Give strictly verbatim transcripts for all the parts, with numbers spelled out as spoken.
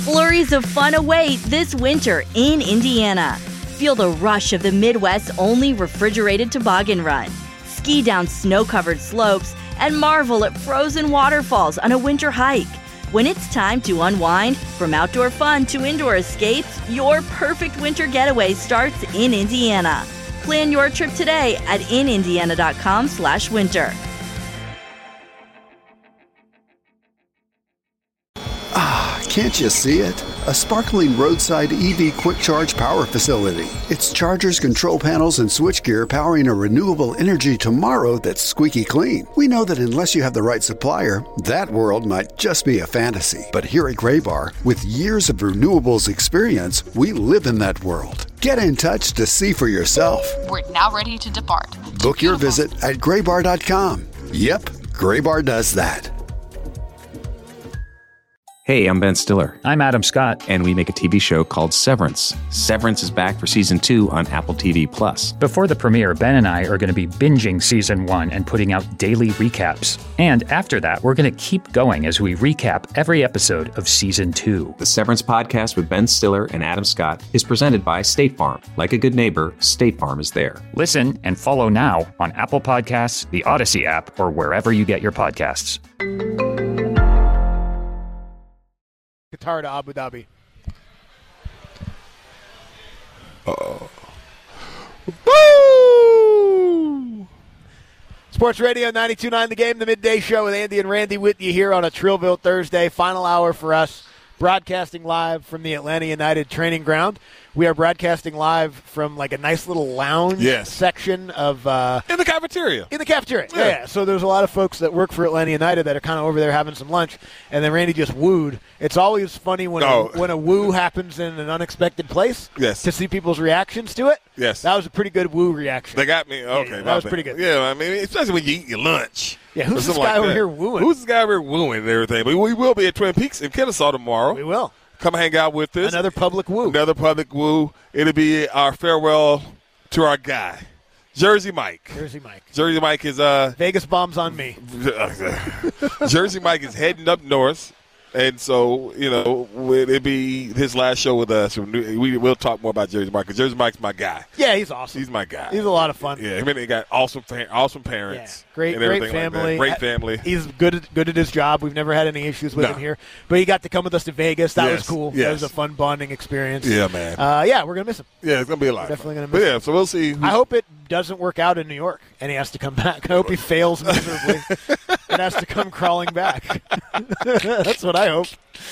Flurries of fun await this winter in Indiana. Feel the rush of the Midwest's only refrigerated toboggan run. Ski down snow-covered slopes and marvel at frozen waterfalls on a winter hike. When it's time to unwind, from outdoor fun to indoor escapes, your perfect winter getaway starts in Indiana. Plan your trip today at in indiana dot com slash winter. Ah, can't you see it? A sparkling roadside E V quick charge power facility. It's chargers, control panels, and switchgear powering a renewable energy tomorrow that's squeaky clean. We know that unless you have the right supplier, that world might just be a fantasy. But here at Graybar, with years of renewables experience, we live in that world. Get in touch to see for yourself. We're now ready to depart. Book your visit at graybar dot com. Yep, Graybar does that. Hey, I'm Ben Stiller. I'm Adam Scott. And we make a T V show called Severance. Severance is back for season two on Apple T V Plus. Before the premiere, Ben and I are going to be binging season one and putting out daily recaps. And after that, we're going to keep going as we recap every episode of season two. The Severance podcast with Ben Stiller and Adam Scott is presented by State Farm. Like a good neighbor, State Farm is there. Listen and follow now on Apple Podcasts, the Odyssey app, or wherever you get your podcasts. Qatar to Abu Dhabi. Uh-oh. Woo! Sports Radio ninety-two point nine The Game, the midday show with Andy and Randy with you here on a Trillville Thursday. Final hour for us, broadcasting live from the Atlanta United training ground. We are broadcasting live from like a nice little lounge yes. section of uh, in the cafeteria. In the cafeteria, yeah. yeah. yeah. So there's a lot of folks that work for Atlanta United that are kind of over there having some lunch, and then Randy just wooed. It's always funny when oh. a, when a woo happens in an unexpected place. Yes. To see people's reactions to it. Yes. That was a pretty good woo reaction. They got me. Okay, yeah, yeah, that was bad. pretty good. Yeah, I mean, especially when you eat your lunch. Yeah, who's this guy like over that. here wooing? Who's this guy over here wooing and everything? But we will be at Twin Peaks in Kennesaw tomorrow. We will. Come hang out with us. Another public woo. Another public woo. It'll be our farewell to our guy, Jersey Mike. Jersey Mike. Jersey Mike is uh Vegas bombs on me. Jersey Mike is heading up north, and so you know it'll be his last show with us. We will talk more about Jersey Mike because Jersey Mike's my guy. Yeah, he's awesome. He's my guy. He's a lot of fun. Yeah, I mean, he got awesome, awesome parents. Yeah. Great, and great everything family. Like that. Great family. He's good at, good at his job. We've never had any issues with no. him here. But he got to come with us to Vegas. That yes. was cool. Yes. That was a fun bonding experience. Yeah, man. Uh, yeah, we're gonna miss him. Yeah, it's gonna be a lot. We're definitely gonna miss but him. yeah, so we'll see. I hope it doesn't work out in New York and he has to come back. I hope he fails miserably and has to come crawling back. That's what I hope.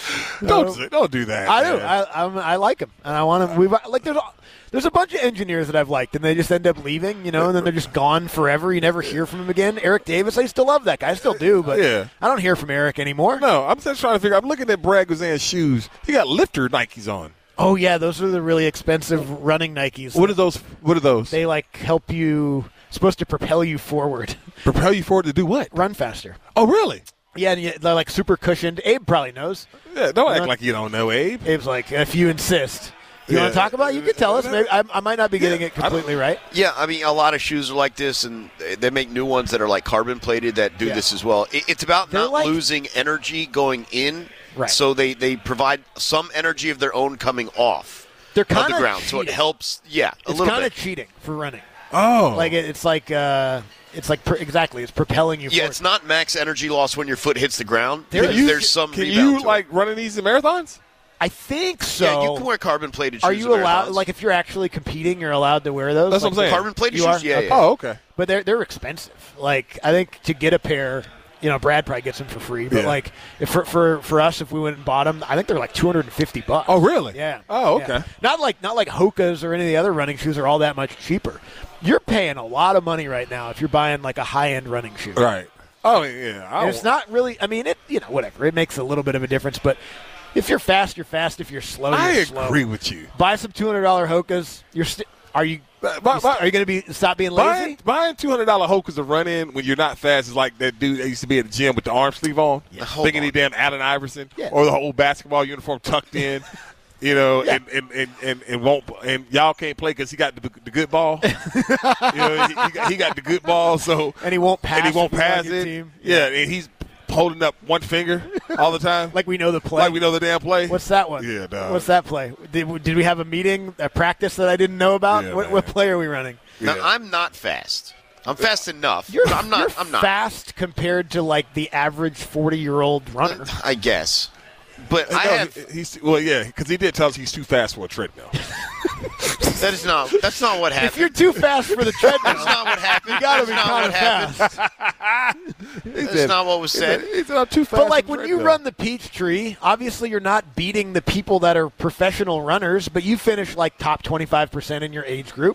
Don't uh, don't do that. I man. do. I I'm, I like him and I want him. We like there's. There's a bunch of engineers that I've liked, and they just end up leaving, you know, and then they're just gone forever. You never hear from him again. Eric Davis, I still love that guy. I still do, but yeah. I don't hear from Eric anymore. No, I'm just trying to figure out. I'm looking at Brad Guzan's shoes. He got lifter Nikes on. Oh, yeah, those are the really expensive running Nikes. What are those? What are those? They, like, help you, supposed to propel you forward. Propel you forward to do what? Run faster. Oh, really? Yeah, and they're, like, super cushioned. Abe probably knows. Yeah, don't you act know? like you don't know, Abe. Abe's like, if you insist. You yeah. want to talk about it? You can tell us. Maybe I, I might not be getting yeah. it completely right. Yeah, I mean, a lot of shoes are like this, and they make new ones that are like carbon plated that do yeah. this as well. It's about They're not like, losing energy going in, right. so they, they provide some energy of their own coming off They're of kind the of ground. cheating. So it helps, yeah, a it's little kind bit. of cheating for running. Oh. Like, it, it's like, uh, it's like, pr- exactly, it's propelling you Yeah, forward. it's not max energy loss when your foot hits the ground. There There's, is- there's some Can rebound you, to like, it. running these in marathons? I think so. Yeah, you can wear carbon-plated shoes Are you in allowed, marathons. like, if you're actually competing, you're allowed to wear those? That's like, what I'm saying. Carbon-plated You shoes? are? Yeah, Okay. yeah. Oh, okay. But they're they're expensive. Like, I think to get a pair, you know, Brad probably gets them for free. But Yeah. like, if for, for for us, if we went and bought them, I think they're like two hundred fifty bucks. Oh, really? Yeah. Oh, Yeah. okay. Not like not like Hoka's or any of the other running shoes are all that much cheaper. You're paying a lot of money right now if you're buying like a high end running shoe. Right. Oh, yeah. I And it's not really. I mean, it you know whatever. It makes a little bit of a difference, but. If you're fast, you're fast. If you're slow, you're I slow. agree with you. Buy some two hundred dollars Hokas. You're st- are you Buy- buy- are you going to be stop being lazy? Buying, buying two hundred dollars Hokas to run in when you're not fast is like that dude that used to be at the gym with the arm sleeve on, Yeah, hold thinking he on. damn Allen Iverson, Yeah. or the whole basketball uniform tucked in. You know, Yeah. and, and, and, and, and won't and y'all can't play because he got the, the good ball. you know, he, he, got, he got the good ball, so And he won't pass and he won't if you're on pass your it. team. Yeah, and he's holding up one finger all the time. Like we know the play. Like we know the damn play. What's that one? Yeah, dog. What's that play? Did, did we have a meeting, a practice that I didn't know about? Yeah, what, what play are we running? Now, Yeah. I'm not fast. I'm fast enough. You're, I'm not. you're I'm not. fast compared to like the average forty-year-old runner. I guess. But I No, have. he- he's well, yeah, because he did tell us he's too fast for a treadmill. That is not. That's not what happened. If you're too fast for the treadmill, That's not what happened. you got to be That's not kind what of happened. fast. That's not what was He said. said, he said, I'm too fast. But like for a when you treadmill." run the Peachtree, obviously you're not beating the people that are professional runners, but you finish like top twenty-five percent in your age group.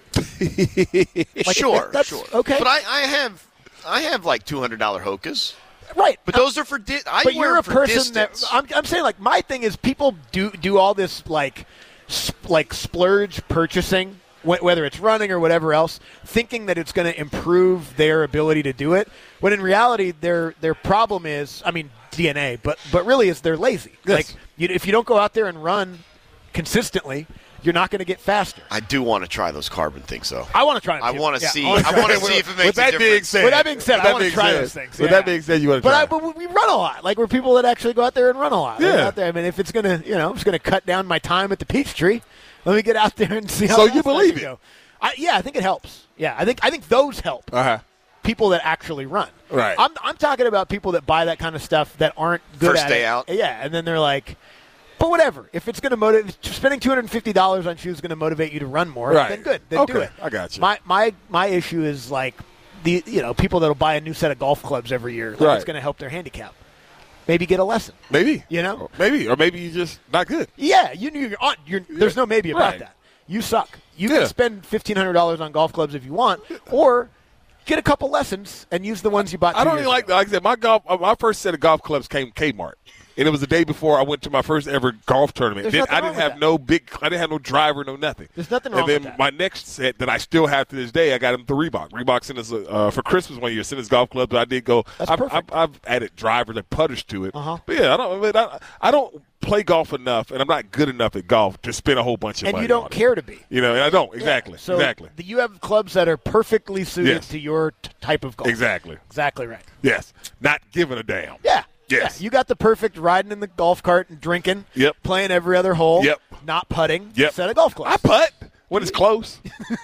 Like, Sure, that's- sure. okay. But I, I have, I have like two hundred dollar Hokas. Right. But those are for. Di- I But wear you're a them for person that distance. I'm, I'm saying like my thing is people do do all this like sp- like splurge purchasing, wh- whether it's running or whatever else, thinking that it's going to improve their ability to do it. When in reality, their their problem is, I mean, D N A, but but really is they're lazy. Yes. Like you, if you don't go out there and run consistently, you're not going to get faster. I do want to try those carbon things, though. I want to try them. I too. want to Yeah, see. I wanna I try want to them. see if it With makes a that being difference. said, With that being said, with I that wanna being try said- those things, With yeah. that being said, you want to But, try. I, but we run a lot. Like we're people that actually go out there and run a lot. We go Yeah. out there. I mean, if it's gonna, you know, it's gonna cut down my time at the Peachtree, let me get out there and see how. So fast you I believe can it? go. I, yeah, I think it helps. Yeah, I think I think those help. Uh-huh. People that actually run. Right. I'm I'm talking about people that buy that kind of stuff that aren't good First at day it. out? Yeah, and then they're like, but whatever. If it's going to motivate, spending two hundred fifty dollars on shoes is going to motivate you to run more. Right. Then good. Then Okay, do it. I got you. My my my issue is like the you know people that'll buy a new set of golf clubs every year. Like Right. It's going to help their handicap. Maybe get a lesson. Maybe. You know? Or maybe. Or maybe you're just not good. Yeah, you knew you're on. You're, there's no maybe about Right. that. You suck. You Yeah. can spend fifteen hundred dollars on golf clubs if you want, or get a couple lessons and use the ones you bought. I two don't years even like ago. like I said, my golf uh, my first set of golf clubs came Kmart. And it was the day before I went to my first ever golf tournament. There's Then nothing I wrong didn't with have that. no big I didn't have no driver, no nothing. There's nothing wrong And then with that. my next set that I still have to this day, I got them through Reebok. Reebok sent us a, uh, for Christmas one year, sent us golf clubs. But I did go. That's I've, perfect. I've, I've added drivers and putters to it. Uh-huh. But yeah, I don't. I, mean, I, I don't play golf enough, and I'm not good enough at golf to spend a whole bunch of And money. you don't on care it. to be. You know, and I don't exactly. Yeah. So exactly. the, you have clubs that are perfectly suited Yes. to your t- type of golf. Exactly. Exactly right. Yes. Not giving a damn. Yeah. Yes. Yeah. You got the perfect riding in the golf cart and drinking. Yep. Playing every other hole. Yep. Not putting. Yep. Set of golf I clubs. putt when it's close.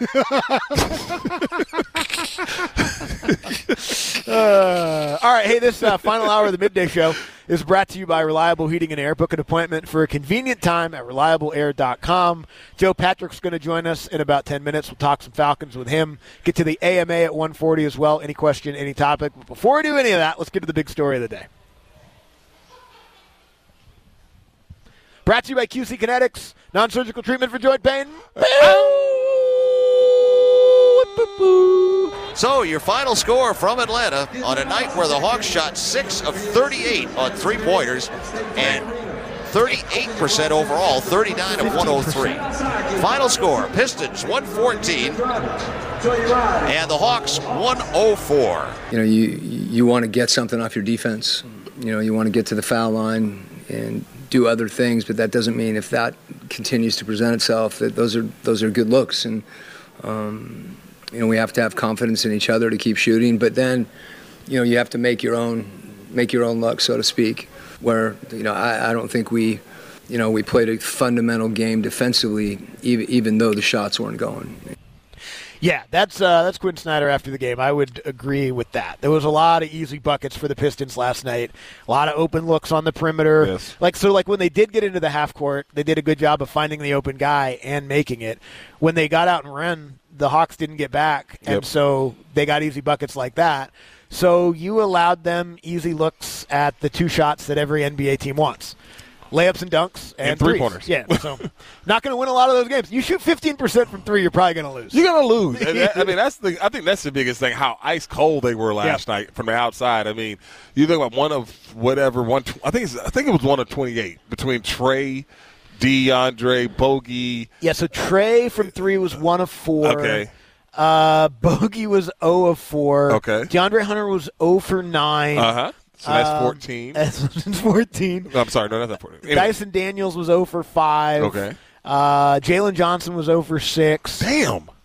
Uh, all right, hey, this uh, final hour of the Midday Show is brought to you by Reliable Heating and Air. Book an appointment for a convenient time at reliable air dot com. Joe Patrick's going to join us in about ten minutes. We'll talk some Falcons with him. Get to the A M A at one forty as well. Any question, any topic. But before we do any of that, let's get to the big story of the day. Brought to you by Q C Kinetics, non-surgical treatment for joint pain. So, your final score from Atlanta on a night where the Hawks shot six of thirty-eight on three-pointers and thirty-eight percent overall, thirty-nine of one oh three. Final score, Pistons one fourteen and the Hawks one oh four. You know, you you want to get something off your defense. You know, you want to get to the foul line and do other things, but that doesn't mean if that continues to present itself that those are those are good looks. And um, you know, we have to have confidence in each other to keep shooting. But then, you know, you have to make your own make your own luck, so to speak. Where you know, I, I don't think we, you know, we played a fundamental game defensively, even even though the shots weren't going. Yeah, that's uh, that's Quinn Snyder after the game. I would agree with that. There was a lot of easy buckets for the Pistons last night. A lot of open looks on the perimeter. Yes. Like so, like when they did get into the half court, they did a good job of finding the open guy and making it. When they got out and ran, the Hawks didn't get back, and Yep. so they got easy buckets like that. So you allowed them easy looks at the two shots that every N B A team wants. Layups and dunks and, And threes. three-pointers. Yeah, so not going to win a lot of those games. You shoot fifteen percent from three, you're probably going to lose. You're gonna lose. And that- I mean, that's the. I think that's the biggest thing. How ice cold they were last Yeah. night from the outside. I mean, you think about one of whatever one. tw- I think it's, I think it was one of twenty-eight between Trey, DeAndre, Bogey. Yeah, so Trey from three was one of four. Okay. Uh, Bogey was zero of four. Okay. DeAndre Hunter was zero for nine. Uh huh. So that's Um, fourteen. That's fourteen. No, I'm sorry, no, that's not fourteen. Anyway. Dyson Daniels was zero for five. Okay. Uh, Jalen Johnson was zero for six. Damn.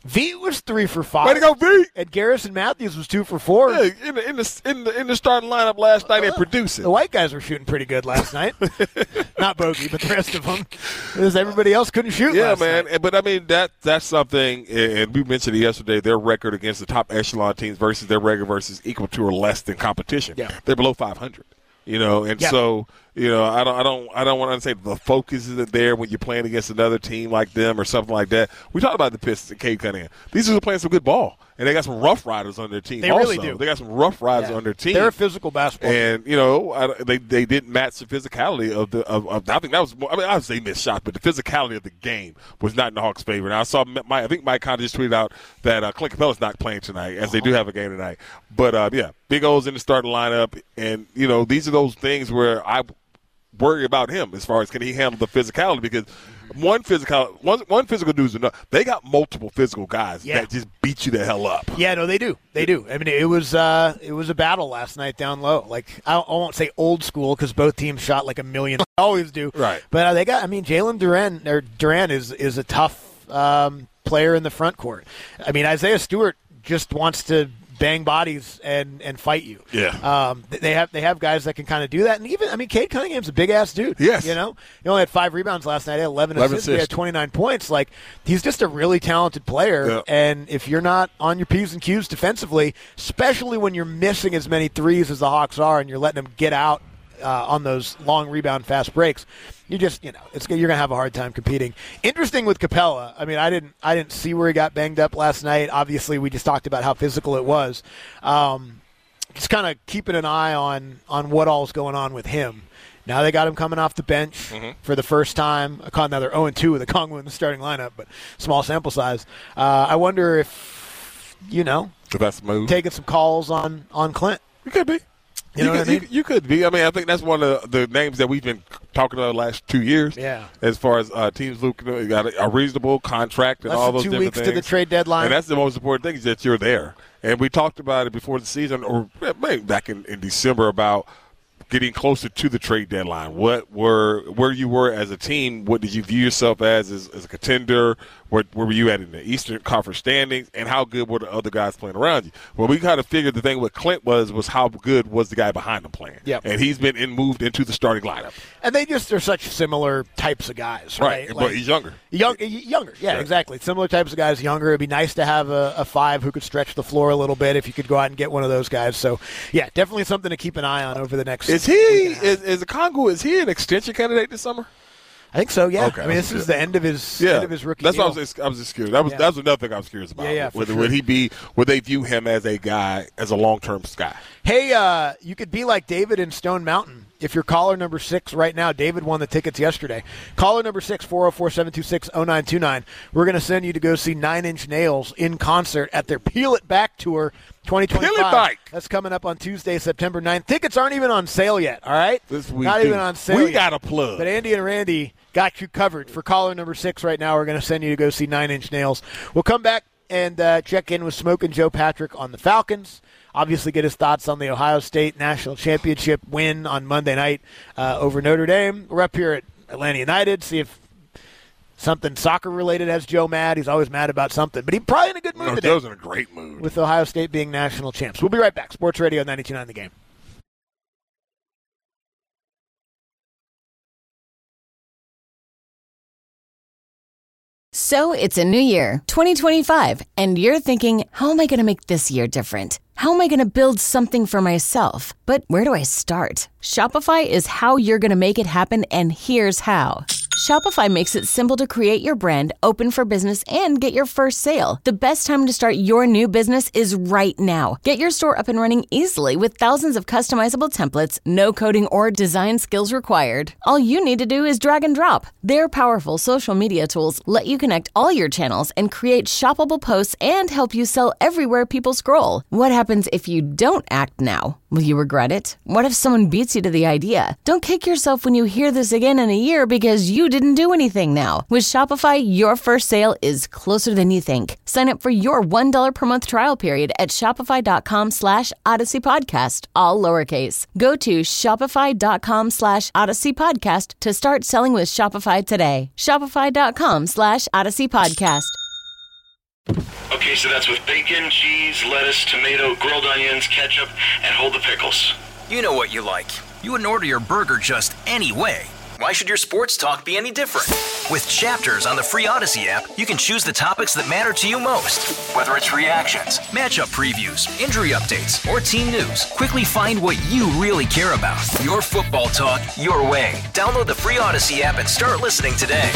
V was three for five. Way to go, V! And Garrison Matthews was two for four. Yeah, in the in the in the, in the starting lineup last night, uh, and producing. The white guys were shooting pretty good last night. Not Bogey, but the rest of them, because everybody else couldn't shoot. Yeah, last man. night. But I mean that that's something. And we mentioned it yesterday. Their record against the top echelon teams versus their record versus equal to or less than competition. Yeah. They're below five hundred. You know, and yeah. so you know, I don't, I don't, I don't want to say the focus isn't there when you're playing against another team like them or something like that. We talked about the Pistons and Cade Cunningham. These are playing some good ball, and they got some rough riders on their team. They also. really do. They got some rough riders yeah. on their team. They're a physical basketball and team. you know, I, they they didn't match the physicality of the of, of. I think that was. More, I mean, I would say missed shot, but the physicality of the game was not in the Hawks' favor. And I saw, my, I think Mike Conley just tweeted out that uh, Clint Capella's not playing tonight, as they do have a game tonight. But uh, yeah, Big O's in the starting lineup, and you know, these are those things where I worry about him as far as can he handle the physicality, because one physical one one physical dude is enough. They got multiple physical guys yeah. that just beat you the hell up. Yeah, no, they do. They do. I mean, it was uh, it was a battle last night down low. Like I, I won't say old school because both teams shot like a million. They always do. Right. But uh, they got. I mean, Jalen Duran or Duran is is a tough um, player in the front court. I mean, Isaiah Stewart just wants to bang bodies and, and fight you. Yeah. Um, they have they have guys that can kind of do that, and even I mean, Cade Cunningham's a big ass dude. Yes. You know, he only had five rebounds last night. He had eleven, eleven assists. He had twenty-nine points. Like he's just a really talented player. Yeah. And if you're not on your P's and Q's defensively, especially when you're missing as many threes as the Hawks are, and you're letting them get out uh, on those long rebound fast breaks, you just, you know, it's you're gonna have a hard time competing. Interesting with Capella. I mean, I didn't, I didn't see where he got banged up last night. Obviously, we just talked about how physical it was. Um, just kind of keeping an eye on on what all's going on with him. Now they got him coming off the bench mm-hmm. for the first time. Now they're oh and two with a Kongwu in the starting lineup, but small sample size. Uh, I wonder if, you know, the best move, taking some calls on on Clint. You could be. You know you what could, I mean? You, you could be. I mean, I think that's one of the, the names that we've been talking about the last two years. Yeah. As far as uh, teams looking, you got a, a reasonable contract and Less all than those two different weeks things. to the trade deadline. And that's the most important thing, is that you're there. And we talked about it before the season, or maybe back in, in December, about getting closer to the trade deadline. What were where you were as a team? What did you view yourself as as, as a contender? Where, where were you at in the Eastern Conference standings? And how good were the other guys playing around you? Well, we kind of figured the thing with Clint was was how good was the guy behind him playing. Yep. And he's been in, moved into the starting lineup. And they just are such similar types of guys, right? Right, Like, but he's younger. Young, younger, yeah, Right. exactly. Similar types of guys, younger. It'd be nice to have a, a five who could stretch the floor a little bit if you could go out and get one of those guys. So, yeah, definitely something to keep an eye on over the next. Is he is is a Kongwu? Is he an extension candidate this summer? I think so. Yeah. Okay, I mean, this good. is the end of his Yeah, end of his rookie. that's deal. what I was. I was just curious. That was Yeah. that was another thing I was curious about. Yeah, yeah, for Would, sure. would he be? Would they view him as a guy, as a long term guy? Hey, uh, you could be like David in Stone Mountain. If you're caller number six right now, David won the tickets yesterday. Caller number six, four oh four, seven two six, oh nine two nine. We're going to send you to go see Nine Inch Nails in concert at their Peel It Back Tour twenty twenty-five. Peel It Back. That's coming up on Tuesday, September ninth. Tickets aren't even on sale yet, all right? This we Not do. even on sale We yet. got a plug. But Andy and Randy got you covered. For caller number six right now, we're going to send you to go see Nine Inch Nails. We'll come back and uh, check in with Smoke and Joe Patrick on the Falcons. Obviously get his thoughts on the Ohio State National Championship win on Monday night uh, over Notre Dame. We're up here at Atlanta United, see if something soccer-related has Joe mad. He's always mad about something. But he's probably in a good mood No, today. Joe's in a great mood. With Ohio State being national champs. We'll be right back. Sports Radio ninety-two point nine The Game. So it's a new year, twenty twenty-five, and you're thinking, how am I going to make this year different? How am I going to build something for myself? But where do I start? Shopify is how you're going to make it happen, and here's how. Shopify makes it simple to create your brand, open for business, and get your first sale. The best time to start your new business is right now. Get your store up and running easily with thousands of customizable templates, no coding or design skills required. All you need to do is drag and drop. Their powerful social media tools let you connect all your channels and create shoppable posts and help you sell everywhere people scroll. What happens if you don't act now? Will you regret it? What if someone beats you to the idea? Don't kick yourself when you hear this again in a year because you didn't do anything now. With Shopify, your first sale is closer than you think. Sign up for your one dollar per month trial period at shopify.com slash Odyssey Podcast, all lowercase. Go to shopify.com slash Odyssey Podcast to start selling with Shopify today. Shopify.com slash Odyssey Podcast. Okay, so that's with bacon, cheese, lettuce, tomato, grilled onions, ketchup, and hold the pickles. You know what you like. You wouldn't order your burger just any way. Why should your sports talk be any different? With Chapters on the free Odyssey app, you can choose the topics that matter to you most. Whether it's reactions, matchup previews, injury updates, or team news, quickly find what you really care about. Your football talk, your way. Download the free Odyssey app and start listening today.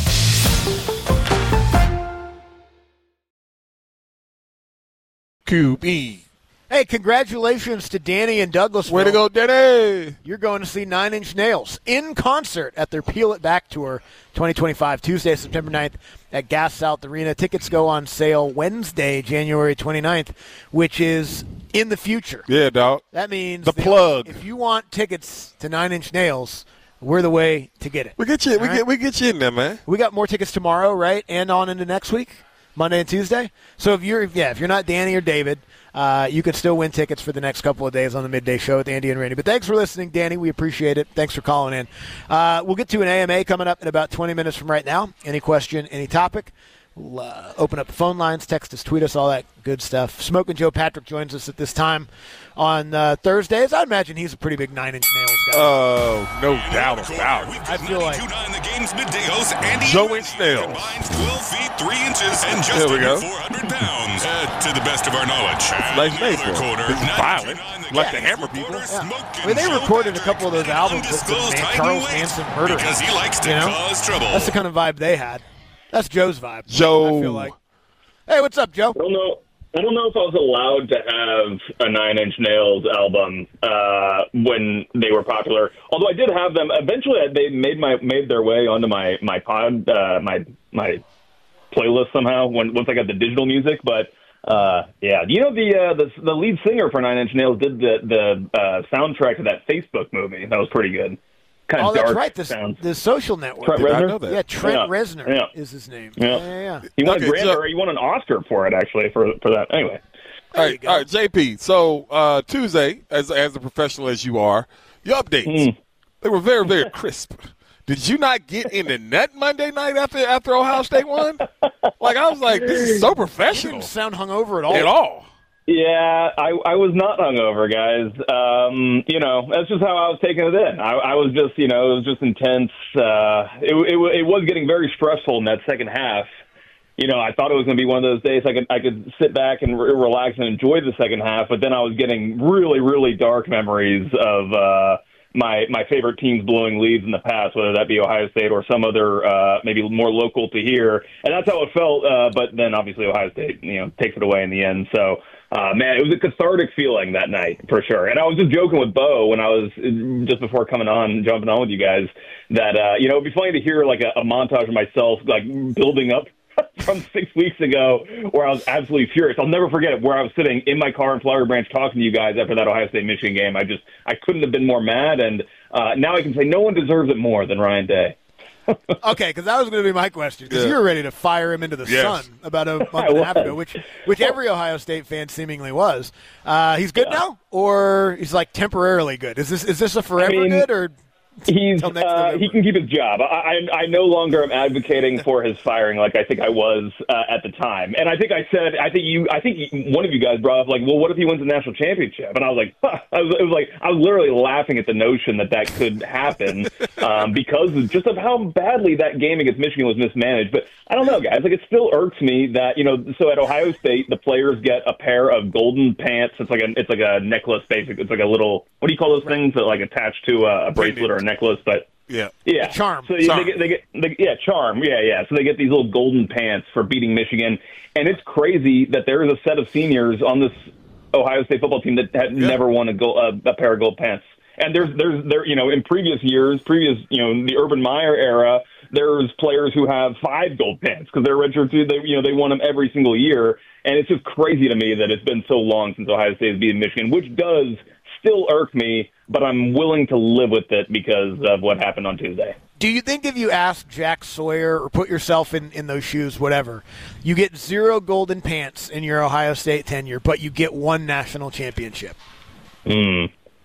Q B. Hey, congratulations to Danny and Douglas. Way to go, Danny! You're going to see Nine Inch Nails in concert at their Peel It Back Tour twenty twenty-five, Tuesday, September ninth at Gas South Arena. Tickets go on sale Wednesday, January twenty-ninth, which is in the future. Yeah, dog. That means the plug. If you want tickets to Nine Inch Nails, we're the way to get it. We get you. We right? get we get you in there, man. We got more tickets tomorrow, right? And on into next week, Monday and Tuesday. So if you're yeah, if you're not Danny or David, Uh, you can still win tickets for the next couple of days on the Midday Show with Andy and Randy. But thanks for listening, Danny. We appreciate it. Thanks for calling in. Uh, we'll get to an A M A coming up in about twenty minutes from right now. Any question, any topic, we'll uh, open up the phone lines, text us, tweet us, all that good stuff. Smoking Joe Patrick joins us at this time on uh, Thursdays. I imagine he's a pretty big Nine Inch Nails guy. Oh, no doubt about it. I feel like the game's midday host Andy Joe Inch Nails. combines twelve feet three inches and just there we under go. four hundred pounds. Uh, to the best of our knowledge. Nice name for him. He's violent. Like to hammer people. Yeah. I mean, they recorded a couple of those albums with the man, Charles Manson Murder. Because he likes to you know? cause trouble. That's the kind of vibe they had. That's Joe's vibe. Joe. I feel like. Hey, what's up, Joe? I don't know. I don't know if I was allowed to have a Nine Inch Nails album uh, when they were popular. Although I did have them. Eventually, they made my made their way onto my my pod uh, my my playlist somehow. When once I got the digital music, but uh, yeah, you know the, uh, the the lead singer for Nine Inch Nails did the the uh, soundtrack to that Facebook movie. That was pretty good. Kind of oh, that's dark right. The, sounds. the Social Network. Trent Did I Reznor? know that? Yeah, Trent Yeah. Reznor Yeah. is his name. Yeah, yeah, yeah. yeah. He won Okay, a Grammy, so- or he won an Oscar for it actually for for that. Anyway. All right, all right, J P. So uh, Tuesday, as as a professional as you are, your updates Mm. they were very very crisp. Did you not get in the net Monday night after after Ohio State won? Like I was like, this is so You professional. didn't sound hungover at all. At all. Yeah, I, I was not hungover, guys. Um, you know, that's just how I was taking it in. I, I was just, you know, it was just intense. Uh, it, it, it was getting very stressful in that second half. You know, I thought it was going to be one of those days I could I could sit back and re- relax and enjoy the second half, but then I was getting really, really dark memories of uh, my my favorite teams blowing leads in the past, whether that be Ohio State or some other uh, maybe more local to here, and that's how it felt. Uh, but then obviously Ohio State, you know, takes it away in the end. So. Uh, man, it was a cathartic feeling that night for sure. And I was just joking with Bo when I was just before coming on, jumping on with you guys, that, uh, you know, it'd be funny to hear like a, a montage of myself like building up from six weeks ago where I was absolutely furious. I'll never forget it, where I was sitting in my car in Flowery Branch talking to you guys after that Ohio State-Michigan game. I just, I couldn't have been more mad. And uh, now I can say no one deserves it more than Ryan Day. Okay, because that was going to be my question. Because Yeah. you were ready to fire him into the Yes. sun about a month and a half ago, which which every Ohio State fan seemingly was. Uh, he's good Yeah. now, or he's like temporarily good. Is this is this a forever I mean, good, or He's till next uh, November? he can keep his job. I, I I no longer am advocating for his firing like I think I was uh, at the time. And I think I said I think you I think one of you guys brought up like, well, what if he wins the national championship? And I was like, huh. I was, it was like I was literally laughing at the notion that that could happen um, because of just of how badly that game against Michigan was mismanaged. But I don't know, guys. Like it still irks me that you know. So at Ohio State, the players get a pair of golden pants. It's like a it's like a necklace, basically. It's like a little what do you call those things that like attach to a, a bracelet or a necklace, but Yeah. yeah, A charm. So Charm. they get, they get, they, yeah, charm. Yeah, yeah. So they get these little golden pants for beating Michigan, and it's crazy that there is a set of seniors on this Ohio State football team that had Yeah. never won a, gold, uh, a pair of gold pants. And there's, there's, there, you know, in previous years, previous, you know, in the Urban Meyer era, there's players who have five gold pants because they're redshirt too. They, you know, they won them every single year, and it's just crazy to me that it's been so long since Ohio State has beaten Michigan, which does still irk me, but I'm willing to live with it because of what happened on Tuesday. Do you think if you ask Jack Sawyer or put yourself in, in those shoes, whatever, you get zero golden pants in your Ohio State tenure, but you get one national championship? Mm.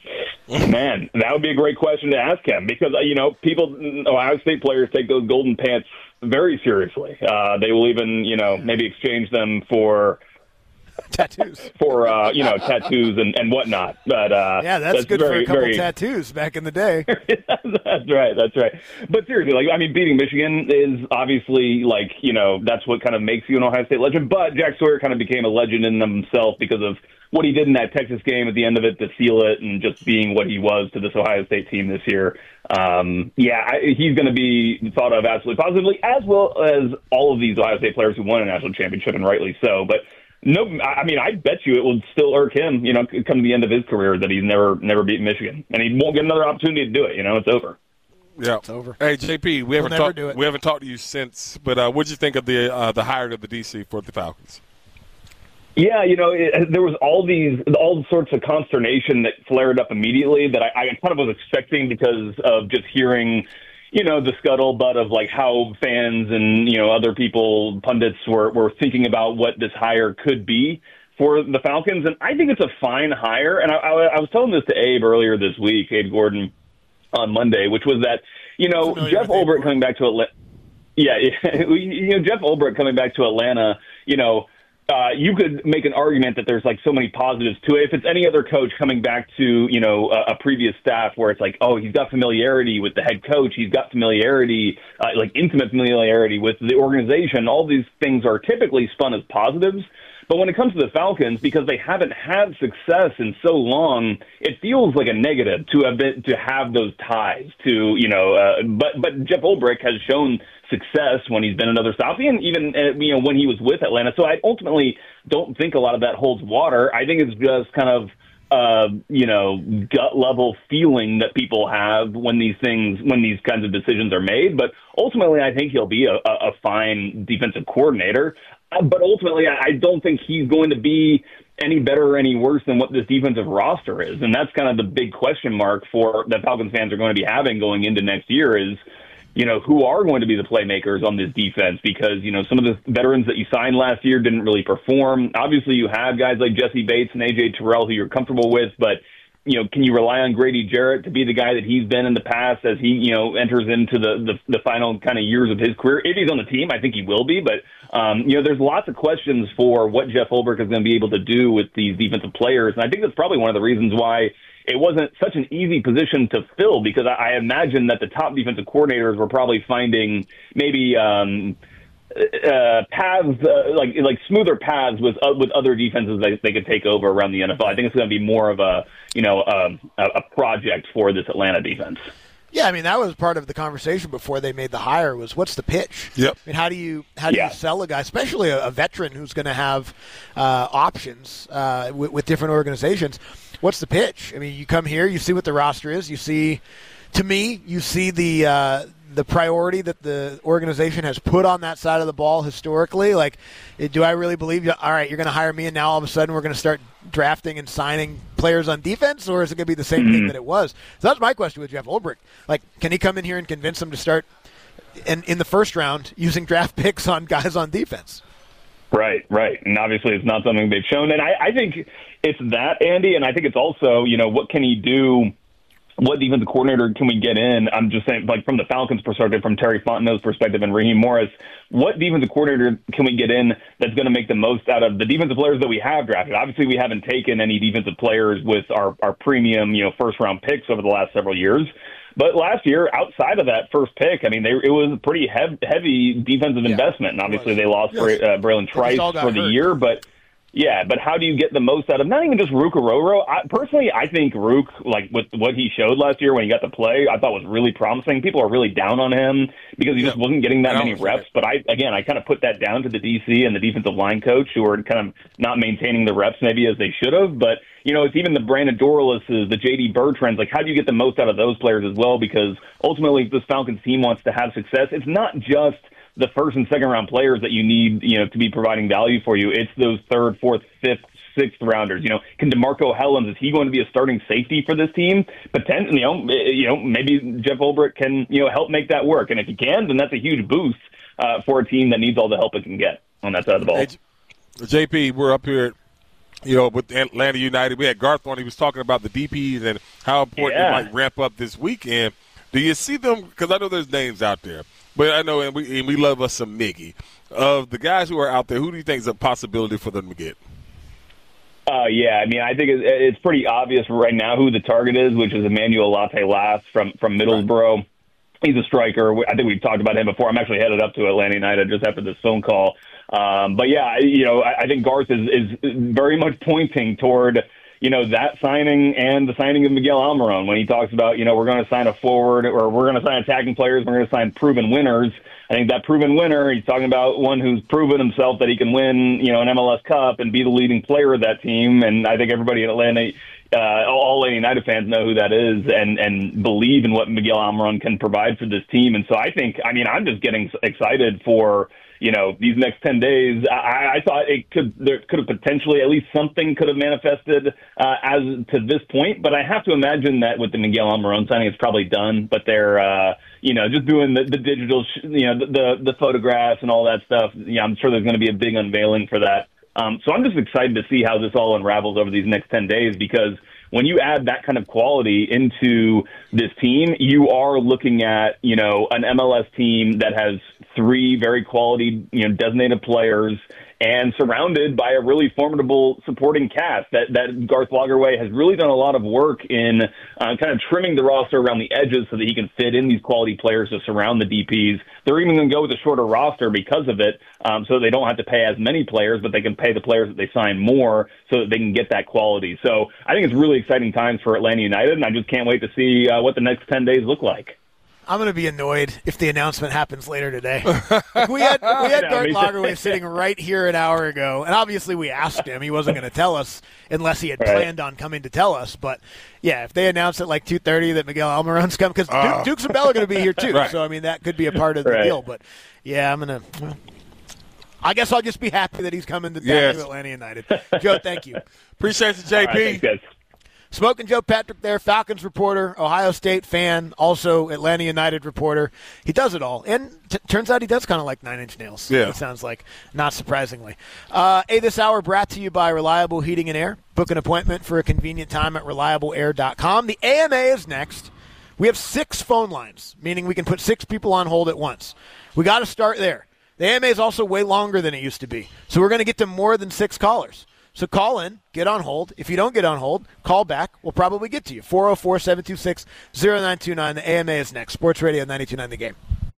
Man, that would be a great question to ask him because, you know, people, Ohio State players take those golden pants very seriously. Uh, they will even, you know, maybe exchange them for tattoos, for uh, you know, tattoos and, and whatnot. But uh, yeah, that's, that's good very, for a couple very... tattoos back in the day. That's right, that's right. But seriously, like, I mean, beating Michigan is obviously like, you know, that's what kind of makes you an Ohio State legend. But Jack Sawyer kind of became a legend in himself because of what he did in that Texas game at the end of it to seal it and just being what he was to this Ohio State team this year. Um, yeah, I, he's going to be thought of absolutely positively, as well as all of these Ohio State players who won a national championship, and rightly so. But no, I mean, I bet you it will still irk him, you know, come to the end of his career that he's never never beaten Michigan. And he won't get another opportunity to do it. You know, it's over. Yeah, it's over. Hey, J P, we haven't we'll talked. We haven't talked to you since. But uh, what did you think of the uh, the hire of the D C for the Falcons? Yeah, you know, it, there was all these, all sorts of consternation that flared up immediately that I, I kind of was expecting because of just hearing, you know, the scuttlebutt of like how fans and, you know, other people, pundits were, were thinking about what this hire could be for the Falcons. And I think it's a fine hire. And I, I, I was telling this to Abe earlier this week, Abe Gordon, on Monday, which was that, you know, Jeff Ulbrich coming back to Atlanta. Yeah, you know, Jeff Ulbrich coming back to Atlanta, you know, Uh, you could make an argument that there's like so many positives to it. If it's any other coach coming back to, you know, a, a previous staff where it's like, oh, he's got familiarity with the head coach, he's got familiarity, uh, like intimate familiarity with the organization, all these things are typically spun as positives. But when it comes to the Falcons, because they haven't had success in so long, it feels like a negative to have been, to have those ties to, you know, uh, but, but Jeff Ulbrich has shown success when he's been another Southie and even, uh, you know, when he was with Atlanta. So I ultimately don't think a lot of that holds water. I think it's just kind of, uh, you know, gut level feeling that people have when these things, when these kinds of decisions are made. But ultimately, I think he'll be a, a fine defensive coordinator. Uh, but ultimately, I, I don't think he's going to be any better or any worse than what this defensive roster is. And that's kind of the big question mark for that Falcons fans are going to be having going into next year is, you know, who are going to be the playmakers on this defense? Because, you know, some of the veterans that you signed last year didn't really perform. Obviously, you have guys like Jesse Bates and A J Terrell who you're comfortable with, but, you know, can you rely on Grady Jarrett to be the guy that he's been in the past as he, you know, enters into the, the, the final kind of years of his career? If he's on the team, I think he will be, but, um, you know, there's lots of questions for what Jeff Ulbrich is going to be able to do with these defensive players, and I think that's probably one of the reasons why it wasn't such an easy position to fill, because I, I imagine that the top defensive coordinators were probably finding maybe um, uh, paths, uh, like like smoother paths with uh, with other defenses they, they could take over around the N F L. I think it's going to be more of a, you know, um, a, a project for this Atlanta defense. Yeah, I mean, that was part of the conversation before they made the hire was what's the pitch? Yep. I mean, how do you how do yeah. you sell a guy, especially a, a veteran who's going to have uh, options uh, with, with different organizations? What's the pitch? I mean, you come here, you see what the roster is. You see, to me, you see the uh, the priority that the organization has put on that side of the ball historically. Like, do I really believe, you, all right, you're going to hire me and now all of a sudden we're going to start drafting and signing players on defense, or is it going to be the same mm-hmm. thing that it was? So that's my question with Jeff Ulbrich. Like, can he come in here and convince them to start in, in the first round using draft picks on guys on defense? Right, right. And obviously it's not something they've shown. And I, I think it's that, Andy, and I think it's also, you know, what can he do? What defensive coordinator can we get in? I'm just saying, like, from the Falcons' perspective, from Terry Fontenot's perspective, and Raheem Morris, what defensive coordinator can we get in that's going to make the most out of the defensive players that we have drafted? Obviously, we haven't taken any defensive players with our, our premium, you know, first-round picks over the last several years. But last year, outside of that first pick, I mean, they, it was a pretty hev- heavy defensive yeah, investment. And obviously, they lost yes. Bra- uh, Braylon Trice for the hurt. year. But, yeah, but how do you get the most out of not even just Rook Ororo? I, personally, I think Rook, like with what he showed last year when he got to play, I thought was really promising. People are really down on him because he yeah. just wasn't getting that many reps. But, I again, I kind of put that down to the D C and the defensive line coach who are kind of not maintaining the reps maybe as they should have. But, you know, it's even the Brandon Dorlases, the J D Bertrands. Like, how do you get the most out of those players as well? Because ultimately, if this Falcons team wants to have success, it's not just the first and second round players that you need, you know, to be providing value for you. It's those third, fourth, fifth, sixth rounders. You know, can DeMarco Hellams, is he going to be a starting safety for this team? Potentially, you know, you know, maybe Jeff Ulbrich can, you know, help make that work. And if he can, then that's a huge boost uh, for a team that needs all the help it can get on that side of the ball. Hey, J P, we're up here you know, with Atlanta United. We had Garth on. He was talking about the D Ps and how important Yeah. it might ramp up this weekend. Do you see them? Because I know there's names out there, but I know, and we and we love us some Miggy. Of the guys who are out there, who do you think is a possibility for them to get? Uh, yeah, I mean, I think it, it's pretty obvious right now who the target is, which is Emmanuel Latte-Lass from, from Middlesbrough. Right. He's a striker. I think we've talked about him before. I'm actually headed up to Atlanta United just after this phone call. Um, but, yeah, you know, I, I think Garth is, is very much pointing toward, you know, that signing and the signing of Miguel Almiron when he talks about, you know, we're going to sign a forward or we're going to sign attacking players, we're going to sign proven winners. I think that proven winner, he's talking about one who's proven himself that he can win, you know, an M L S Cup and be the leading player of that team. And I think everybody in Atlanta, uh, all Atlanta United fans know who that is and, and believe in what Miguel Almiron can provide for this team. And so I think, I mean, I'm just getting excited for, you know, these next ten days. I, I thought it could, there could have potentially, at least something could have manifested uh, as to this point. But I have to imagine that with the Miguel Almiron signing, it's probably done. But they're, uh, you know, just doing the, the digital, sh- you know, the, the the photographs and all that stuff. Yeah, I'm sure there's going to be a big unveiling for that. Um, so I'm just excited to see how this all unravels over these next ten days because when you add that kind of quality into this team, you are looking at, you know, an M L S team that has three very quality, you know, designated players and surrounded by a really formidable supporting cast. That that Garth Lagerwey has really done a lot of work in uh, kind of trimming the roster around the edges so that he can fit in these quality players to surround the D Ps. They're even going to go with a shorter roster because of it, um, so they don't have to pay as many players, but they can pay the players that they sign more so that they can get that quality. So I think it's really exciting times for Atlanta United, and I just can't wait to see uh, what the next ten days look like. I'm going to be annoyed if the announcement happens later today. Like we had we had Yeah, Garth me too. Lagerwey sitting right here an hour ago, and obviously we asked him. He wasn't going to tell us unless he had Right. planned on coming to tell us. But, yeah, if they announce at like two thirty that Miguel Almiron's coming, because Oh. Dukes and Bell are going to be here too. Right. So, I mean, that could be a part of the Right. deal. But, yeah, I'm going to well, – I guess I'll just be happy that he's coming to, back Yes. to Atlanta United. Joe, thank you. Appreciate you, J P. All right, thanks, guys. Smoking Joe Patrick there, Falcons reporter, Ohio State fan, also Atlanta United reporter. He does it all. And t- turns out he does kind of like Nine Inch Nails. Yeah. It sounds like, not surprisingly. Uh, hey, this hour brought to you by Reliable Heating and Air. Book an appointment for a convenient time at reliable air dot com. The A M A is next. We have six phone lines, meaning we can put six people on hold at once. We got to start there. The A M A is also way longer than it used to be. So we're going to get to more than six callers. So call in, get on hold. If you don't get on hold, call back. We'll probably get to you. four oh four, seven two six, oh nine two nine. The A M A is next. Sports Radio ninety-two point nine The Game.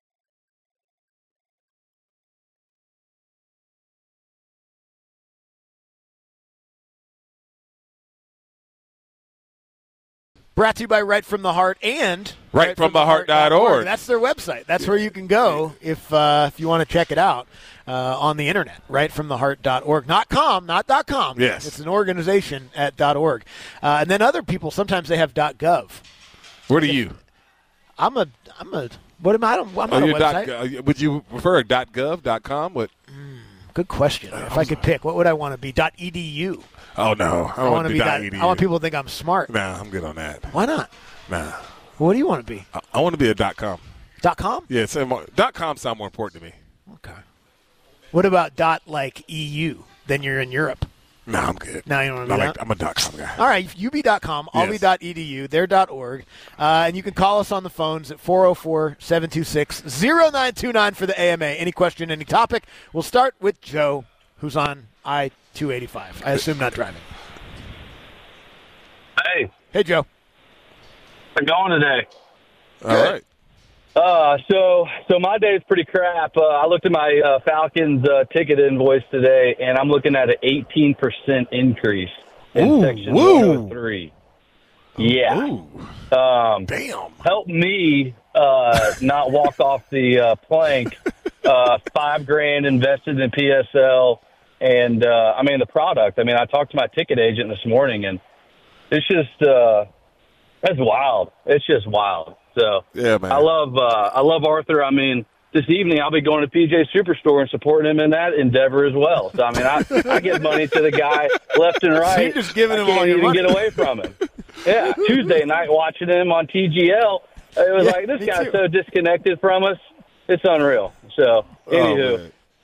Brought to you by Right From the Heart and right from the heart dot org. That's their website. That's where you can go if uh, if you want to check it out uh, on the internet. right from the heart dot org. Not com, not .com. Yes. It's an organization at .org. Uh, and then other people, sometimes they have .gov. What are you? I'm a, I'm a, what am I? I don't, I'm Oh, not a you're website. dot, uh, would you prefer a .gov, .com? What? Good question. If I could pick, what would I want to be? .edu. Oh, no. I I don't want want to to be. be Dot, .edu. I want people to think I'm smart. Nah, I'm good on that. Why not? Nah. What do you want to be? I, I want to be a .com. .com? Yeah, it's, um, .com sound more important to me. Okay. What about dot like E U? Then you're in Europe. No, I'm good. No, you don't want to I'm, be like, that? I'm a .com guy. All right, you be .com, I'll Yes. be .edu, they're .org. Uh, and you can call us on the phones at four oh four, seven two six, oh nine two nine for the A M A. Any question, any topic? We'll start with Joe, who's on I two eighty-five. I assume not driving. Hey. Hey, Joe. How's it going today? All right. Uh, so, so my day is pretty crap. Uh, I looked at my uh, Falcons uh, ticket invoice today, and I'm looking at an eighteen percent increase in Ooh, Section woo. one oh three. Yeah. Ooh. Um, Damn. Help me uh, not walk off the uh, plank. Uh, five grand invested in P S L, and uh, I mean the product. I mean, I talked to my ticket agent this morning, and it's just uh, it's wild. It's just wild. So Yeah, man. I love uh, I love Arthur. I mean, this evening I'll be going to P J Superstore and supporting him in that endeavor as well. So I mean, I, I give money to the guy left and right. So you're just giving I him can't all your even money. get away from him. Yeah, Tuesday night watching him on T G L, it was Yeah, like this me guy's too. so disconnected from us. It's unreal. So Oh, anywho, man.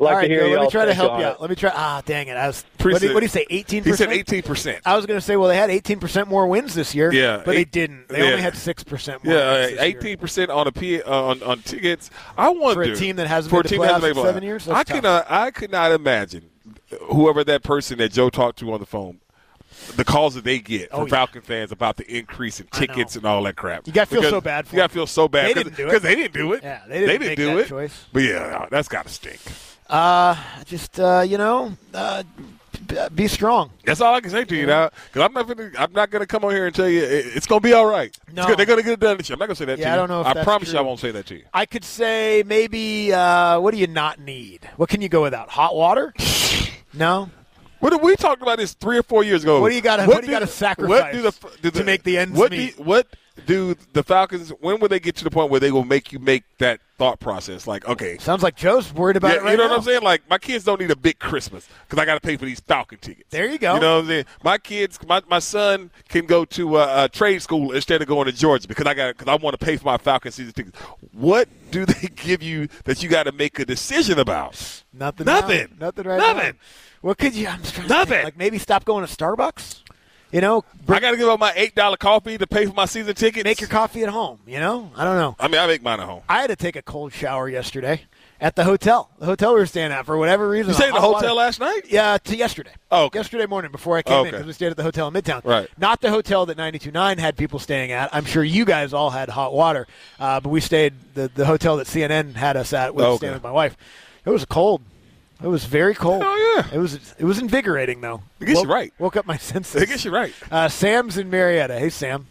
like All right, to hear Bill, let me y'all try to take help on you it. out. Let me try. Ah, dang it. I was, what, did, what do you say, eighteen percent? He said eighteen percent. I was going to say, well, they had eighteen percent more wins this year, Yeah, but eight, they didn't. They yeah. only had six percent more Yeah, wins uh, this eighteen percent on a P, uh, on, on tickets. I wonder. For a team that hasn't for been a to team that playoffs hasn't in been to seven playoffs. years? That's I, tough. could not, I could not imagine whoever that person that Joe talked to on the phone, the calls that they get from Oh, yeah. Falcon fans about the increase in tickets and all that crap. You got to feel Because so bad for You got to feel so bad. They cause, didn't do it. Because they didn't do it. Yeah, they didn't make do that it. choice. But, yeah, that's got to stink. Uh, just, uh, you know, uh, b- be strong. That's all I can say to you now. Because I'm not gonna, I'm not going to come on here and tell you it, it's going to be all right. No. It's good. They're going to get it done this year. I'm not going to say that Yeah, to you. I don't know if I that's promise true. you I won't say that to you. I could say maybe, uh, what do you not need? What can you go without? Hot water? No? What did we talked about this three or four years ago? What do you gotta- what do you gotta sacrifice what do the, do the, to make the ends what meet? Do, what do the Falcons? When will they get to the point where they will make you make that thought process? Like, okay, Sounds like Joe's worried about yeah, it right you know now. what I'm saying? Like, my kids don't need a big Christmas because I got to pay for these Falcon tickets. There you go. You know what I'm saying? My kids, my, my son can go to a, a trade school instead of going to Georgia because I got because I want to pay for my Falcon season tickets. What do they give you that you got to make a decision about? Nothing. Nothing. now. Nothing right Nothing. now. What could you? I'm just trying to Nothing. think. Like maybe stop going to Starbucks. You know, I got to give up my eight dollar coffee to pay for my season tickets. make your coffee at home. You know, I don't know. I mean, I make mine at home. I had to take a cold shower yesterday at the hotel. The hotel we were staying at for whatever reason. You stayed in the hot hotel water. last night? Yeah, to yesterday. Oh, okay. Yesterday morning before I came in Okay. because we stayed at the hotel in Midtown. Right. Not the hotel that ninety-two point nine had people staying at. I'm sure you guys all had hot water, uh, but we stayed the the hotel that C N N had us at. With Okay. staying with my wife. It was cold. It was very cold. Oh yeah. It was it was invigorating though. It gets woke, you right. Woke up my senses. It gets you right. Uh, Sam's in Marietta. Hey Sam.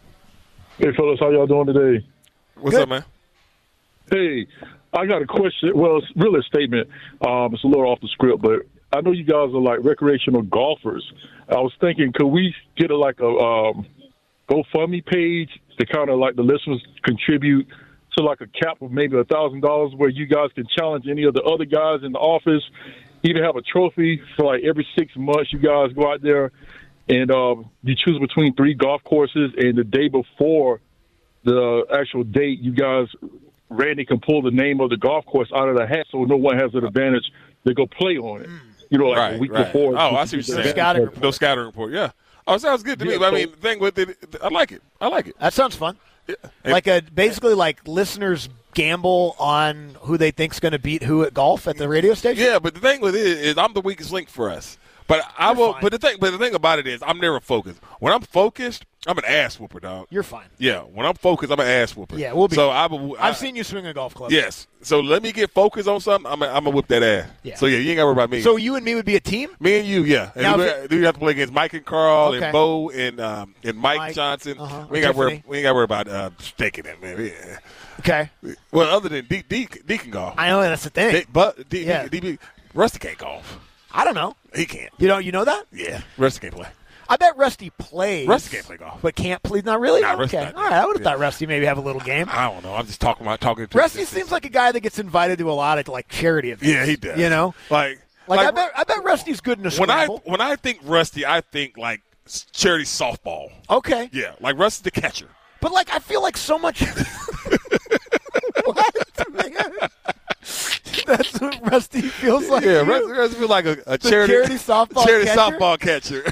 Hey, fellas, how y'all doing today? What's Good. up, man? Hey, I got a question. Well, it's really a statement. Um, it's a little off the script, but I know you guys are like recreational golfers. I was thinking, could we get a, like a um, GoFundMe page to kind of like the listeners contribute to like a cap of maybe a thousand dollars where you guys can challenge any of the other guys in the office, even have a trophy for like every six months you guys go out there and um, you choose between three golf courses, and the day before the actual date, you guys, Randy can pull the name of the golf course out of the hat so no one has an advantage to go play on it. You know, like Right, a week right. before. Oh, I see what you're saying. Scouting report. No scouting report. Yeah. Oh, sounds good to me. Yeah, But I so- mean, the thing with it, I like it. I like it. That sounds fun. Yeah. Like a basically like listeners gamble on who they think's going to beat who at golf at the radio station. Yeah, but the thing with it is, I'm the weakest link for us. But I You're will. fine. But the thing, but the thing about it is, I'm never focused. When I'm focused, I'm an ass whooper, dog. You're fine. Yeah. When I'm focused, I'm an ass whooper. Yeah, we'll be. So I, will- I I've seen you swing a golf club. Yes. So let me get focused on something. I'm. A, I'm gonna whip that ass. Yeah. So yeah, you ain't gotta worry about me. So you and me would be a team. Me and you, yeah. And Now, we, if we have to play against Mike and Carl Okay. and Bo and um, and Mike, Mike, Johnson. uh-huh, We ain't got to worry. Tiffany. We ain't got to worry about uh, staking it, man. Yeah. Okay. Well, other than De- De- Deacon golf, I know that's the thing. De- but De- Yeah. De- De- Rusty can't golf. I don't know. He can't. You know, you know that? Yeah, Rusty can't play. I bet Rusty plays. Rusty can't play golf. But can't play. Not really? Nah, Rusty okay. not- All right. I would have yeah. thought Rusty maybe have a little game. I don't know. I'm just talking about talking to. Rusty seems like a guy that gets invited to a lot of like charity events. Yeah, he does. You know? like Like, like I bet I bet Rusty's good in a when I scramble. when I think Rusty, I think like charity softball. Okay. Yeah, like Rusty the catcher. But like I feel like so much What? That's what Rusty feels like. Yeah, to you? Rusty, Rusty feel like a, a The charity, charity softball charity catcher? softball catcher.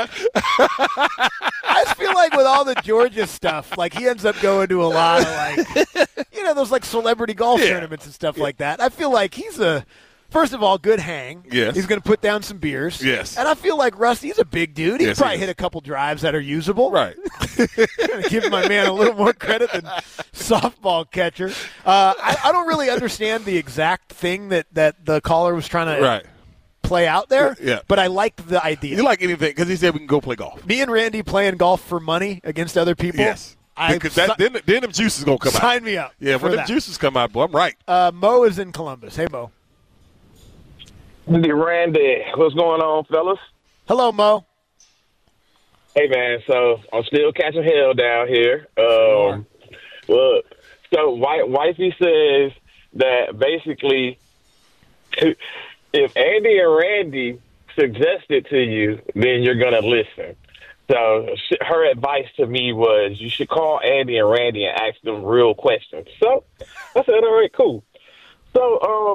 I just feel like with all the Georgia stuff, like he ends up going to a lot of like, you know, those like celebrity golf Yeah. tournaments and stuff like that. I feel like he's a, first of all, good hang. Yes. He's going to put down some beers. Yes. And I feel like Rusty's a big dude. He Yes, he probably is. hit a couple drives that are usable. Right. Give my man a little more credit than softball catcher. Uh, I, I don't really understand the exact thing that, that the caller was trying to Right. play out there. Yeah. But I like the idea. You like anything because he said we can go play golf. Me and Randy playing golf for money against other people. Yes. I Because that, then, then them juices going to come out. sign me up. Yeah, for when them that. juices come out, boy, I'm right. Uh, Mo is in Columbus. Hey, Mo. Hey, Randy, what's going on, fellas? Hello, Mo. Hey, man, so I'm still catching hell down here. Um, look, so wife, Wifey says that basically if Andy and Randy suggest it to you, then you're going to listen. So sh- her advice to me was you should call Andy and Randy and ask them real questions. So I said, all right, cool. So um,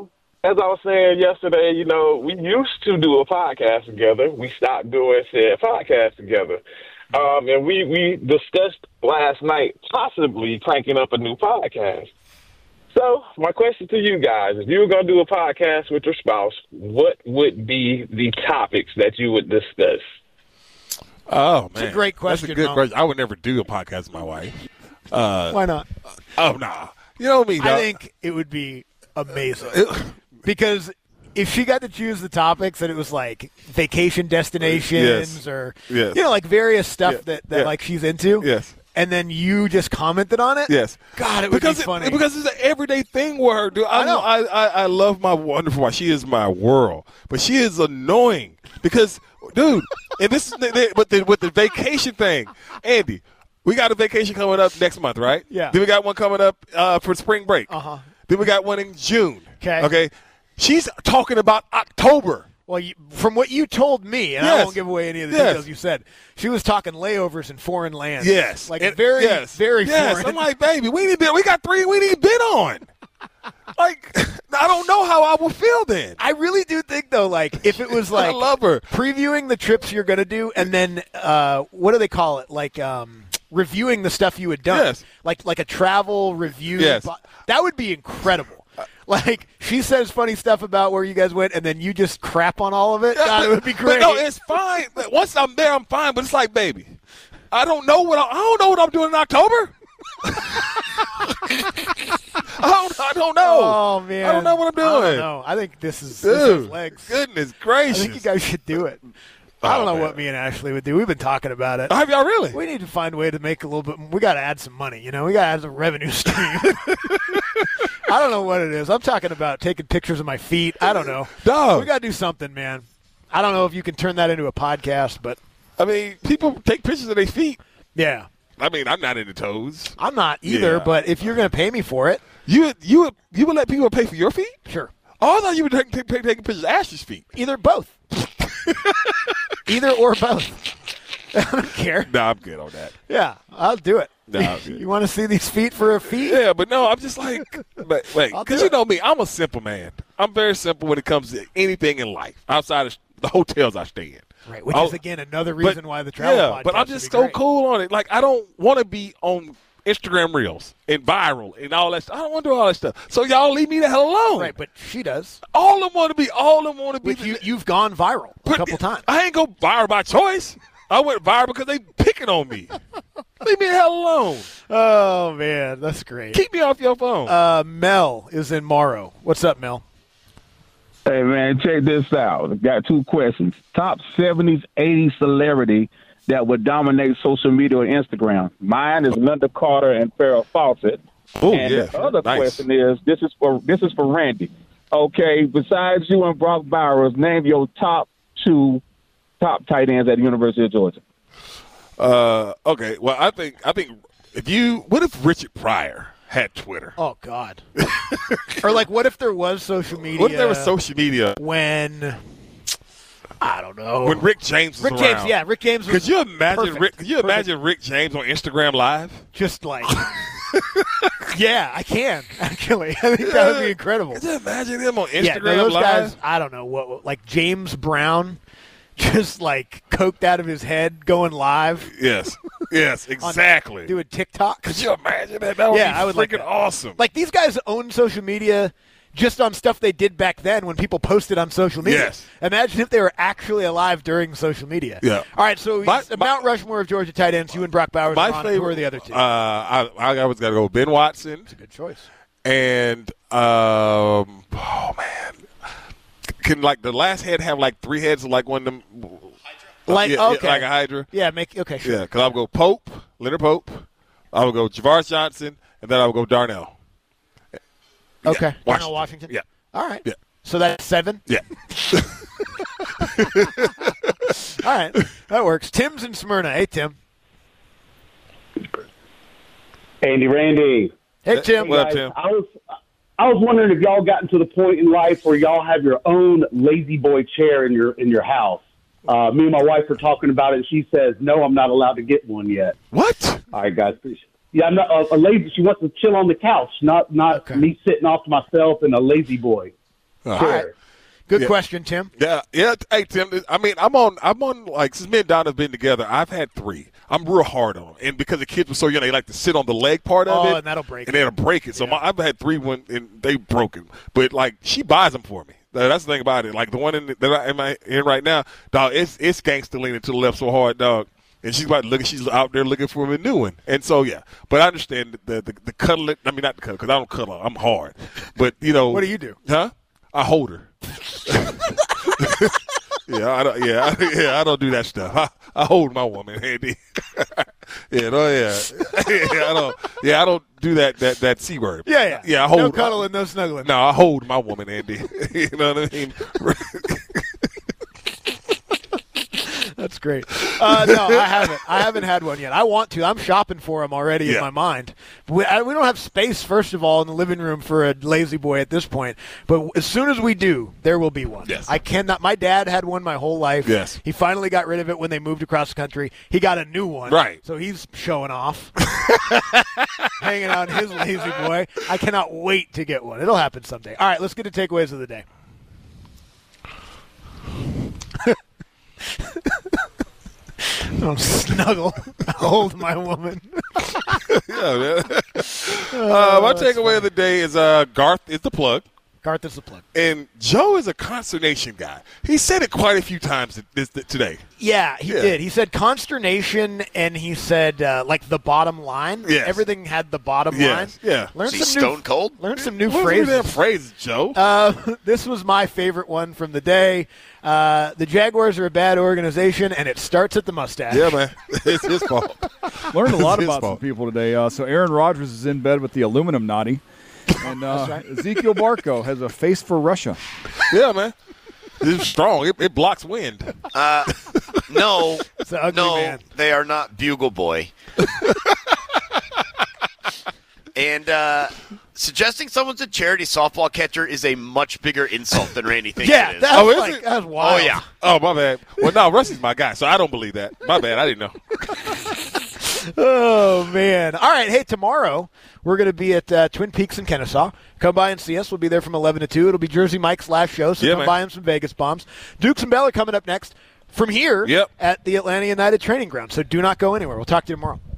as I was saying yesterday, you know, we used to do a podcast together. We stopped doing said podcast together. Um, and we, we discussed last night possibly cranking up a new podcast. So my question to you guys, if you were going to do a podcast with your spouse, what would be the topics that you would discuss? Oh, man. It's a great question, That's a good Mo. question. I would never do a podcast with my wife. Uh, Why not? Oh, nah. You know me, I dog. think it would be amazing. Because if she got to choose the topics and it was like vacation destinations Yes. or, Yes. you know, like various stuff Yeah. that, that Yeah. like she's into. Yes. And then you just commented on it. Yes. God, it would because be funny. It, because it's an everyday thing with her, dude. I, I know. I, I, I love my wonderful wife. She is my world. But she is annoying because, dude, and this is the, the, but the, with the vacation thing, Andy, we got a vacation coming up next month, right? Yeah. Then we got one coming up uh, for spring break. Uh-huh. Then we got one in June. Okay. Okay. She's talking about October. Well, you, from what you told me, and I Yes. won't give away any of the Yes. details you said, she was talking layovers in foreign lands. Yes. Like And- very, yes. very yes. foreign. I'm like, baby, we need to, we got three we need to bid on. Like, I don't know how I will feel then. I really do think, though, like, if it was like I love her. previewing the trips you're going to do and then, uh, what do they call it? Like, um, reviewing the stuff you had done. Yes. Like, like a travel review. Yes. po- That would be incredible. Like, she says funny stuff about where you guys went, and then you just crap on all of it. God, it would be great. But no, it's fine. But once I'm there, I'm fine. But it's like, baby, I don't know what I, I don't know what I'm doing in October. I don't. I don't know. Oh, man. I don't know what I'm doing. I don't know. I think this is, this has Dude, legs. goodness I gracious. think you guys should do it. I don't Oh, know man. what me and Ashley would do. We've been talking about it. Have y'all really? We need to find a way to make a little bit. We got to add some money. You know, we got to add some revenue stream. I don't know what it is. I'm talking about taking pictures of my feet. I don't know. Dog. We got to do something, man. I don't know if you can turn that into a podcast, but I mean, people take pictures of their feet. yeah, I mean, I'm not into toes. I'm not either. Yeah. But if you're going to pay me for it, You would, you would, you would let people pay for your feet? sure. Oh, I thought you would take, take, take, taking pictures of Ash's feet. Either both. Either or both. I don't care. No, I'm good on that. Yeah, I'll do it. No, I'm good. You want to see these feet for a feet? Yeah, but no, I'm just like, but wait, I'll because do you it. know me, I'm a simple man. I'm very simple when it comes to anything in life outside of the hotels I stay in. Right, which I'll- is again another but- reason why the travel yeah, podcast but I'm would just be so great. cool on it. Like I don't want to be on Instagram Reels and viral and all that stuff. I don't want to do all that stuff. So y'all leave me the hell alone. Right, but she does. All of them want to be. All of them want to be. Which you, you've gone viral a But couple times. I ain't go viral by choice. I went viral because they picking on me. Leave me the hell alone. Oh, man, that's great. Keep me off your phone. Uh, Mel is in Morrow. What's up, Mel? Hey, man, check this out. I've got two questions. Top seventies, eighties celebrity that would dominate social media or Instagram. Mine is Linda Carter and Farrah Fawcett. Oh, and yeah. the other Nice. question is, this is for this is for Randy. Okay, besides you and Brock Bowers, name your top two top tight ends at the University of Georgia. Uh, okay. Well, I think I think if you, what if Richard Pryor had Twitter? Oh, God. Or, like, what if there was social media? What if there was social media when, I don't know. when Rick James was Rick around? James, yeah, Rick James was Could you imagine? perfect. Rick, could you Perfect. imagine Rick James on Instagram Live? Just like, yeah, I can, actually. I think that would be incredible. Could you imagine him on Instagram Yeah, no, those Live? guys, I don't know, what, what, like James Brown, just like coked out of his head going live. Yes, yes, on- exactly. doing TikTok. Could you imagine that? That would Yeah, be I would like freaking that. awesome. Like, these guys own social media just on stuff they did back then when people posted on social media. Yes. Imagine if they were actually alive during social media. Yeah. All right, so My- the my- Mount Rushmore of Georgia tight ends, you and Brock Bowers. My are on. favorite. Who are the other two? Uh, I, I always got to go Ben Watson. Good choice. And um, oh man, can like the last head have like three heads like one of them? Like, yeah, yeah, okay. like a Hydra. Yeah, make okay, sure. Yeah, because I would go Pope, Leonard Pope. I would go Javaris Johnson, and then I would go Darnell. Okay. Yeah, Darnell Washington? Yeah. All right. Yeah. So that's seven? Yeah. All right. That works. Tim's in Smyrna. Hey, Tim. Andy, Randy. Hey, Tim. Hey, guys, I was I was wondering if y'all gotten to the point in life where y'all have your own lazy boy chair in your in your house. Uh, me and my wife were talking about it, and she says, "No, I'm not allowed to get one yet." What? All right, guys. Yeah, I'm not a, a lazy. She wants to chill on the couch, not not Okay. me sitting off to myself and a lazy boy. All right. Good Yeah. question, Tim. Yeah, yeah. Hey, Tim. I mean, I'm on. I'm on. Like since me and Don have been together, I've had three. I'm real hard on them, and because the kids were so young, they like to sit on the leg part of Oh, it, and that'll break and it. it'll break it. So my, I've had three when and they broke it. But like she buys them for me. That's the thing about it. Like the one in, that I am I in right now, dog. It's it's gangster leaning to the left so hard, dog. And she's about looking. She's out there looking for a new one. And so yeah. But I understand the the, the cuddling. I mean, not the cuddle because I don't cuddle. I'm hard. But you know, What do you do? Huh? I hold her. yeah, I don't. Yeah, I, yeah. I don't do that stuff. I, I hold my woman, Andy. yeah, no, yeah, yeah. I don't. Yeah, I don't do that. That that c word. Yeah, yeah. Yeah, I hold. No cuddling, no snuggling. No, I hold my woman, Andy. you know what I mean? That's great. Uh, no, I haven't. I haven't had one yet. I want to. I'm shopping for them already Yeah. in my mind. But we, I, we don't have space, first of all, in the living room for a lazy boy at this point. But as soon as we do, there will be one. Yes. I cannot. My dad had one my whole life. Yes. He finally got rid of it when they moved across the country. He got a new one. Right. So he's showing off, hanging out his lazy boy. I cannot wait to get one. It'll happen someday. All right, let's get to takeaways of the day. Don't snuggle. Hold my woman. yeah, man. uh, my takeaway of the day is uh, Garth is the plug. Garth is the plug. And Joe is a consternation guy. He said it quite a few times this, this, today. Yeah, he Yeah. did. He said consternation, and he said uh, like the bottom line. Yes. Everything had the bottom Yes, line. yeah. Learn Is he some stone new, cold? Learn some new What's with phrases. that phrase, Joe? Uh, this was my favorite one from the day. Uh, the Jaguars are a bad organization, and it starts at the mustache. yeah, man. It's his fault. Learned a lot It's his about fault. some people today. Uh, so Aaron Rodgers is in bed with the aluminum naughty. And uh, That's right. Ezekiel Barco has a face for Russia. Yeah, man. It's strong. It, it blocks wind. Uh, no, It's an ugly no, man. they are not Bugle Boy. and uh, suggesting someone's a charity softball catcher is a much bigger insult than Randy thinks Yeah, it is. that's Oh, is like it? that's wild. Oh, yeah. Oh, my bad. Well, no, Rusty's my guy, so I don't believe that. My bad. I didn't know. Oh, man. All right. Hey, tomorrow we're going to be at uh, Twin Peaks in Kennesaw. Come by and see us. We'll be there from eleven to two. It'll be Jersey Mike's last show, so Yeah, come man. buy him some Vegas bombs. Dukes and Bell are coming up next from here Yep. at the Atlanta United Training Ground, so do not go anywhere. We'll talk to you tomorrow.